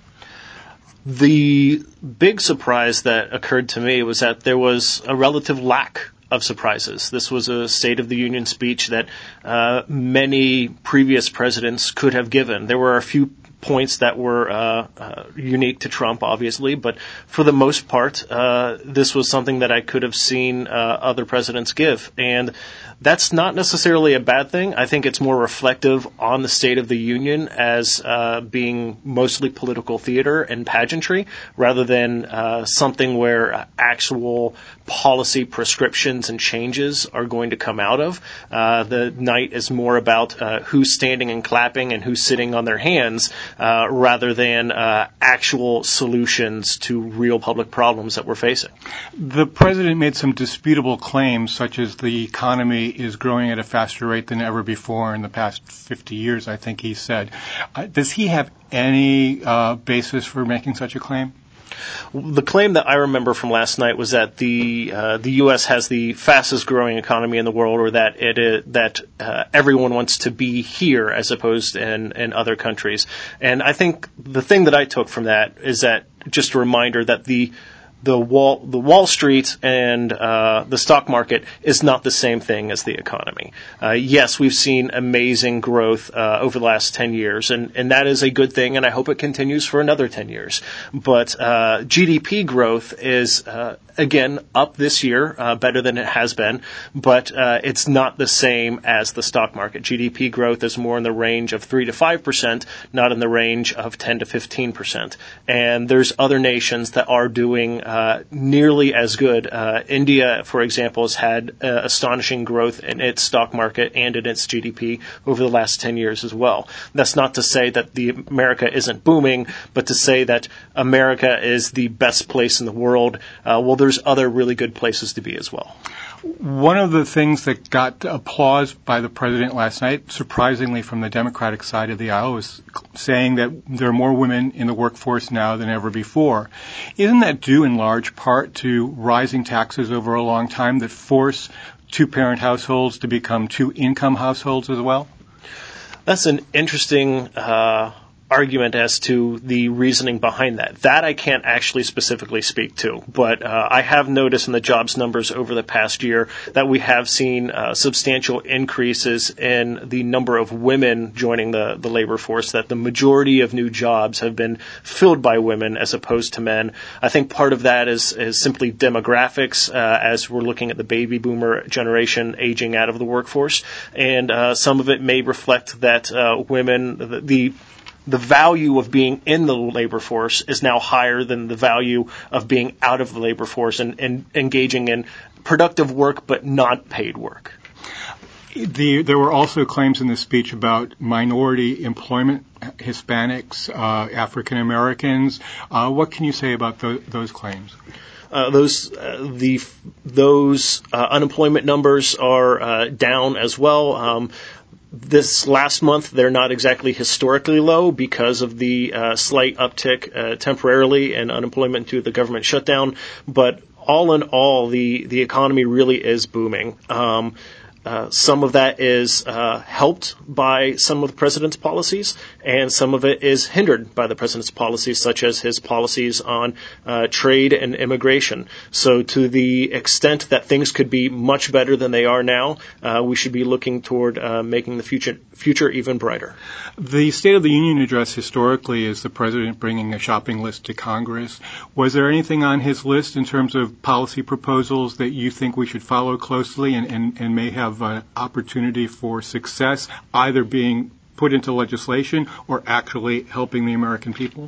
The big surprise that occurred to me was that there was a relative lack of surprises. This was a State of the Union speech that uh, many previous presidents could have given. There were a few points that were uh, uh, unique to Trump, obviously, but for the most part, uh, this was something that I could have seen uh, other presidents give. And that's not necessarily a bad thing. I think it's more reflective on the State of the Union as uh, being mostly political theater and pageantry, rather than uh, something where actual policy prescriptions and changes are going to come out of. Uh, the night is more about uh, who's standing and clapping and who's sitting on their hands, uh, rather than uh, actual solutions to real public problems that we're facing. The president made some disputable claims, such as the economy is growing at a faster rate than ever before in the past fifty years, I think he said. Uh, does he have any uh, basis for making such a claim? The claim that I remember from last night was that the uh, the U S has the fastest growing economy in the world, or that it is, that uh, everyone wants to be here as opposed to in, in other countries. And I think the thing that I took from that is that just a reminder that the The Wall, the Wall Street and uh, the stock market is not the same thing as the economy. Uh, yes, we've seen amazing growth uh, over the last ten years, and, and that is a good thing, and I hope it continues for another ten years. But uh, G D P growth is, uh, again, up this year, uh, better than it has been, but uh, it's not the same as the stock market. G D P growth is more in the range of three to five percent, not in the range of ten to fifteen percent. And there's other nations that are doing Uh, nearly as good. Uh, India, for example, has had uh, astonishing growth in its stock market and in its G D P over the last ten years as well. That's not to say that the America isn't booming, but to say that America is the best place in the world. Uh, well, there's other really good places to be as well. One of the things that got applause by the president last night, surprisingly from the Democratic side of the aisle, was saying that there are more women in the workforce now than ever before. Isn't that due in large part to rising taxes over a long time that force two-parent households to become two-income households as well? That's an interesting uh argument as to the reasoning behind that. That I can't actually specifically speak to, but uh, I have noticed in the jobs numbers over the past year that we have seen uh, substantial increases in the number of women joining the, the labor force, that the majority of new jobs have been filled by women as opposed to men. I think part of that is, is simply demographics, uh, as we're looking at the baby boomer generation aging out of the workforce, and uh, some of it may reflect that uh, women, the, the The value of being in the labor force is now higher than the value of being out of the labor force and, and engaging in productive work but not paid work. The, there were also claims in the speech about minority employment, Hispanics, uh, African Americans. Uh, what can you say about th- those claims? Uh, those uh, the those uh, unemployment numbers are uh, down as well. Um, This last month, they're not exactly historically low because of the uh, slight uptick uh, temporarily in unemployment due to the government shutdown. But all in all, the, the economy really is booming. Um, uh, some of that is uh, helped by some of the president's policies, and some of it is hindered by the president's policies, such as his policies on uh, trade and immigration. So to the extent that things could be much better than they are now, uh, we should be looking toward uh, making the future future even brighter. The State of the Union address historically is the president bringing a shopping list to Congress. Was there anything on his list in terms of policy proposals that you think we should follow closely and, and, and may have an opportunity for success, either being put into legislation or actually helping the American people?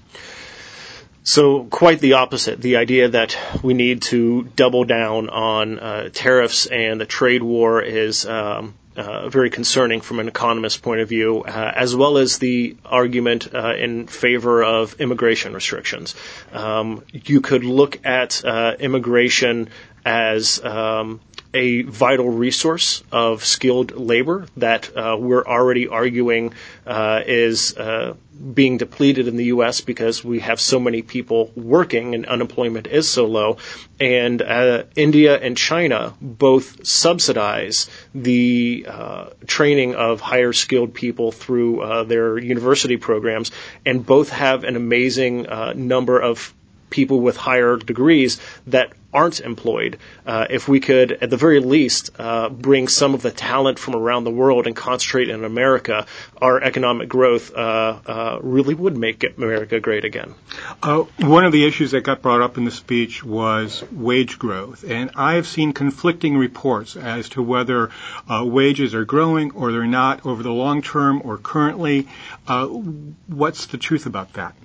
So quite the opposite. The idea that we need to double down on uh, tariffs and the trade war is um, uh, very concerning from an economist's point of view, uh, as well as the argument uh, in favor of immigration restrictions. Um, you could look at uh, immigration as um, a vital resource of skilled labor that uh, we're already arguing uh, is uh, being depleted in the U S because we have so many people working and unemployment is so low. And uh, India and China both subsidize the uh, training of higher skilled people through uh, their university programs, and both have an amazing uh, number of people with higher degrees that aren't employed. Uh, if we could, at the very least, uh, bring some of the talent from around the world and concentrate in America, our economic growth uh, uh, really would make America great again. Uh, one of the issues that got brought up in the speech was wage growth, and I have seen conflicting reports as to whether uh, wages are growing or they're not over the long term or currently. Uh, what's the truth about that?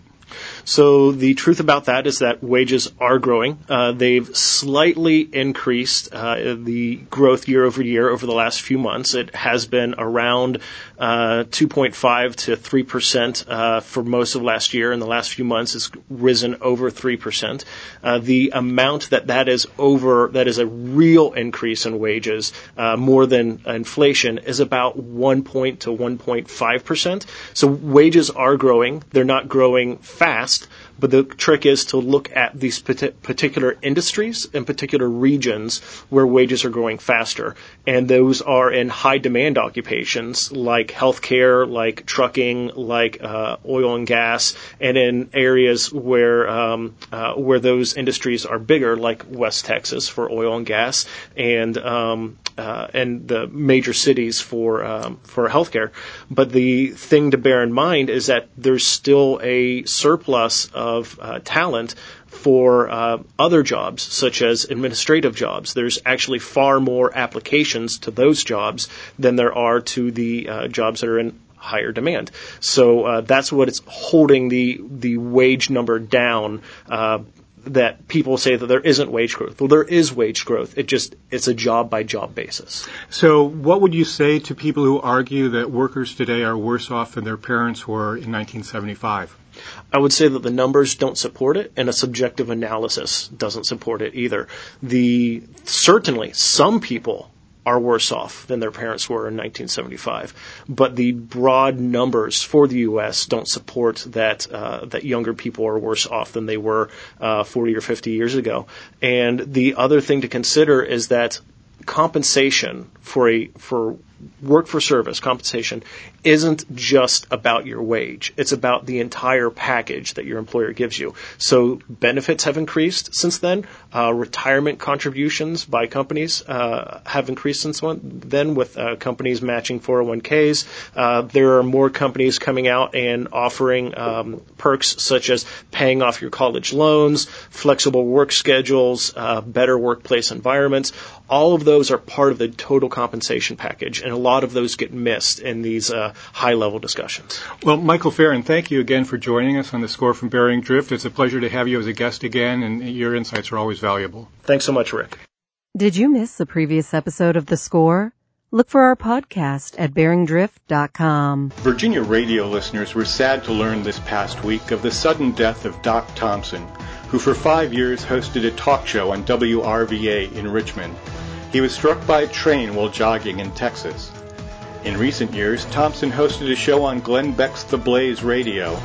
So the truth about that is that wages are growing. Uh, they've slightly increased uh, the growth year over year over the last few months. It has been around uh, two point five to three percent uh, for most of last year. In the last few months, it's risen over three percent. Uh, the amount that that is over, that is a real increase in wages, uh, more than inflation, is about one point to one point five percent. So wages are growing. They're not growing fast, but the trick is to look at these particular industries and particular regions where wages are growing faster. And those are in high demand occupations like healthcare, like trucking, like uh, oil and gas, and in areas where um, uh, where those industries are bigger, like West Texas for oil and gas, and um, uh, and the major cities for um, for healthcare. But the thing to bear in mind is that there's still a surplus of uh, talent for uh, other jobs, such as administrative jobs. There's actually far more applications to those jobs than there are to the uh, jobs that are in higher demand. So uh, that's what it's holding the the wage number down. Uh, that people say that there isn't wage growth. Well, there is wage growth. It just, it's a job-by-job basis. So what would you say to people who argue that workers today are worse off than their parents were in nineteen seventy-five? I would say that the numbers don't support it, and a subjective analysis doesn't support it either. The certainly, some people are worse off than their parents were in nineteen seventy-five. But the broad numbers for the U S don't support that uh, that younger people are worse off than they were uh, forty or fifty years ago. And the other thing to consider is that compensation for a for work for service compensation isn't just about your wage. It's about the entire package that your employer gives you. So benefits have increased since then. Uh, retirement contributions by companies uh, have increased since then, with uh, companies matching four oh one k's. Uh, there are more companies coming out and offering um, perks such as paying off your college loans, flexible work schedules, uh, better workplace environments. All of those are part of the total compensation package, and a lot of those get missed in these uh, high-level discussions. Well, Michael Farron, thank you again for joining us on The Score from Bering Drift. It's a pleasure to have you as a guest again, and your insights are always valuable. Thanks so much, Rick. Did you miss the previous episode of The Score? Look for our podcast at bering drift dot com. Virginia radio listeners were sad to learn this past week of the sudden death of Doc Thompson, who for five years hosted a talk show on W R V A in Richmond. He was struck by a train while jogging in Texas. In recent years, Thompson hosted a show on Glenn Beck's The Blaze Radio.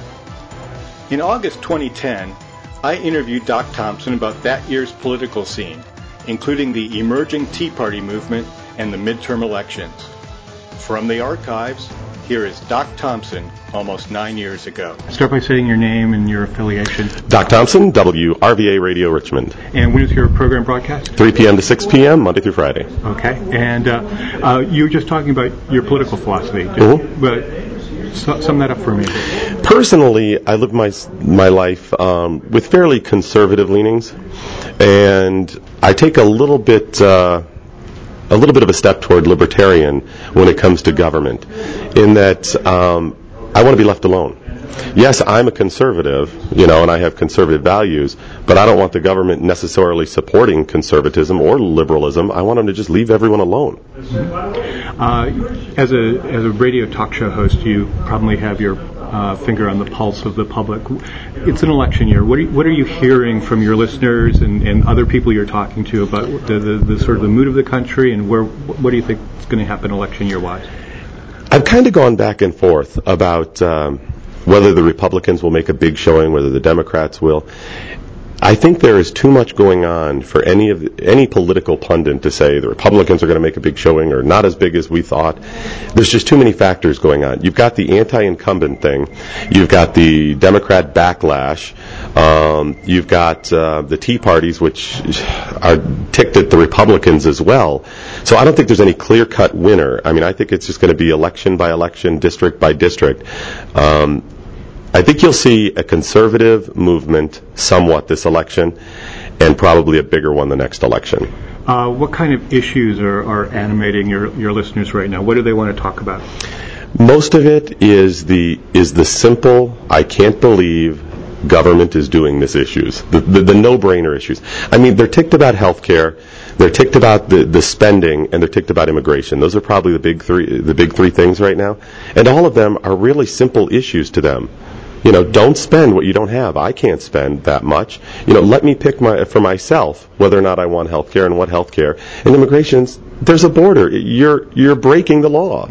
In August twenty ten, I interviewed Doc Thompson about that year's political scene, including the emerging Tea Party movement and the midterm elections. From the archives, here is Doc Thompson almost nine years ago. Start by saying your name and your affiliation. Doc Thompson, W R V A Radio Richmond. And when is your program broadcast? three p.m. to six p.m., Monday through Friday. Okay. And uh, uh, you were just talking about your political philosophy. Mm-hmm. But su- sum that up for me. Personally, I live my my life um, with fairly conservative leanings, and I take a little bit uh, a little bit of a step toward libertarian when it comes to government, in that um, I want to be left alone. Yes, I'm a conservative, you know, and I have conservative values, but I don't want the government necessarily supporting conservatism or liberalism. I want them to just leave everyone alone. Uh, as a as a radio talk show host, you probably have your uh, finger on the pulse of the public. It's an election year. What are you, what are you hearing from your listeners and, and other people you're talking to about the, the, the sort of the mood of the country, and where what do you think is going to happen election year wise? I've kind of gone back and forth about um, whether the Republicans will make a big showing, whether the Democrats will. I think there is too much going on for any of the, any political pundit to say the Republicans are going to make a big showing or not as big as we thought. There's just too many factors going on. You've got the anti-incumbent thing. You've got the Democrat backlash. Um, you've got uh, the Tea Parties, which are ticked at the Republicans as well. So I don't think there's any clear-cut winner. I mean, I think it's just going to be election by election, district by district. Um, I think you'll see a conservative movement somewhat this election, and probably a bigger one the next election. Uh, what kind of issues are, are animating your, your listeners right now? What do they want to talk about? Most of it is the is the simple, I can't believe government is doing this issues, the, the, the no-brainer issues. I mean, they're ticked about health care, they're ticked about the, the spending, and they're ticked about immigration. Those are probably the big three the big three things right now. And all of them are really simple issues to them. You know, don't spend what you don't have. I can't spend that much. You know, let me pick my for myself whether or not I want health care and what health care. And immigration's, there's a border. You're you're breaking the law.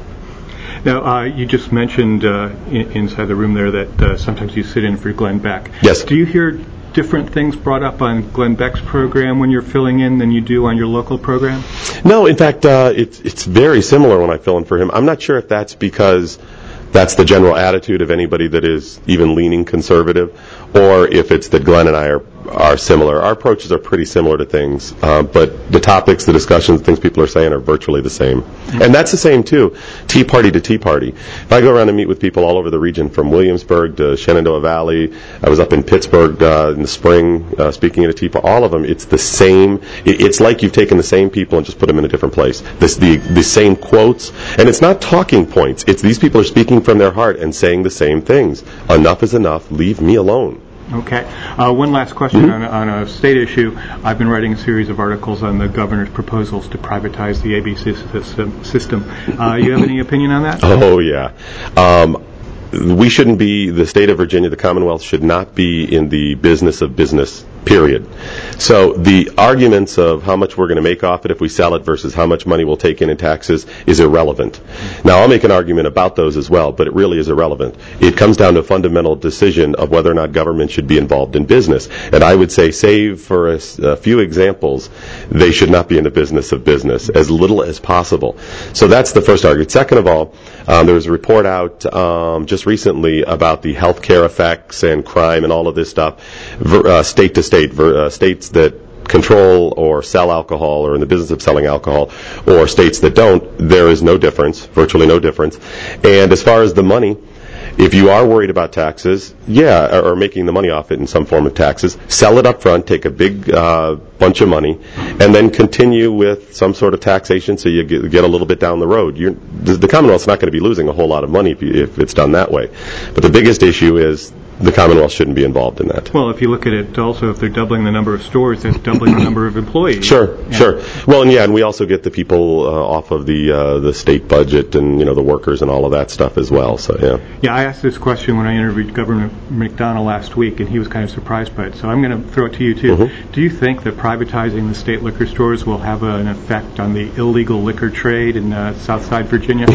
Now, uh, you just mentioned uh, in, inside the room there that uh, sometimes you sit in for Glenn Beck. Yes. Do you hear different things brought up on Glenn Beck's program when you're filling in than you do on your local program? No, in fact, uh, it's it's very similar when I fill in for him. I'm not sure if that's because that's the general attitude of anybody that is even leaning conservative, or if it's that Glenn and I are are similar. Our approaches are pretty similar to things, uh, but the topics, the discussions, things people are saying are virtually the same. And that's the same, too, Tea Party to Tea Party. If I go around and meet with people all over the region, from Williamsburg to Shenandoah Valley, I was up in Pittsburgh uh, in the spring uh, speaking at a Tea Party, all of them, it's the same. It, it's like you've taken the same people and just put them in a different place. This, the, the same quotes, and it's not talking points. It's these people are speaking from their heart and saying the same things. Enough is enough. Leave me alone. Okay. Uh, one last question Mm-hmm. on, on a state issue. I've been writing a series of articles on the governor's proposals to privatize the A B C system. system. Uh, you have any opinion on that? Oh, yeah. Um, we shouldn't be, the state of Virginia, the Commonwealth, should not be in the business of business, period. So the arguments of how much we're going to make off it if we sell it versus how much money we'll take in in taxes is irrelevant. Now, I'll make an argument about those as well, but it really is irrelevant. It comes down to a fundamental decision of whether or not government should be involved in business. And I would say, save for a, a few examples, they should not be in the business of business, as little as possible. So that's the first argument. Second of all, um, there was a report out um, just recently about the health care effects and crime and all of this stuff, uh, state to state, uh, states that control or sell alcohol or in the business of selling alcohol, or states that don't. There is no difference, virtually no difference. And as far as the money, if you are worried about taxes, yeah, or, or making the money off it in some form of taxes, sell it up front, take a big uh, bunch of money, and then continue with some sort of taxation so you get, get a little bit down the road. You're, the, the Commonwealth's not going to be losing a whole lot of money if, you, if it's done that way. But the biggest issue is the Commonwealth shouldn't be involved in that. Well, if you look at it also, if they're doubling the number of stores, that's doubling the number of employees. Sure, yeah. sure. Well, and yeah, and we also get the people uh, off of the uh, the state budget and, you know, the workers and all of that stuff as well. So, yeah. Yeah, I asked this question when I interviewed Governor McDonnell last week, and he was kind of surprised by it. So I'm going to throw it to you, too. Mm-hmm. Do you think that privatizing the state liquor stores will have an effect on the illegal liquor trade in uh, Southside Virginia?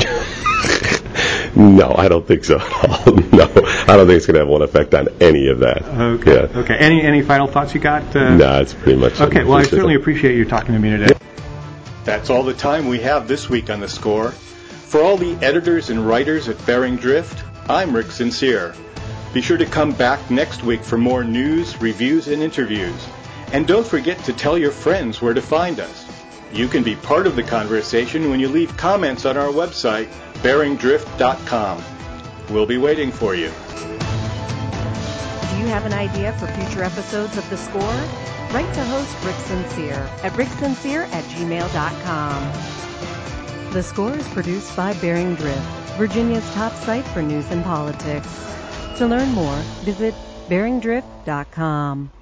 No, I don't think so at all. No, I don't think it's going to have one effect on any of that. Okay. Yeah. Okay. Any any final thoughts you got? Uh, no, nah, it's pretty much. Okay. Well, I certainly appreciate you talking to me today. That's all the time we have this week on The Score. For all the editors and writers at Bearing Drift, I'm Rick Sincere. Be sure to come back next week for more news, reviews, and interviews. And don't forget to tell your friends where to find us. You can be part of the conversation when you leave comments on our website, bearing drift dot com. We'll be waiting for you. Do you have an idea for future episodes of The Score? Write to host Rick Sincere at rick sincere at gmail dot com. The Score is produced by Bearing Drift, Virginia's top site for news and politics. To learn more, visit bearing drift dot com.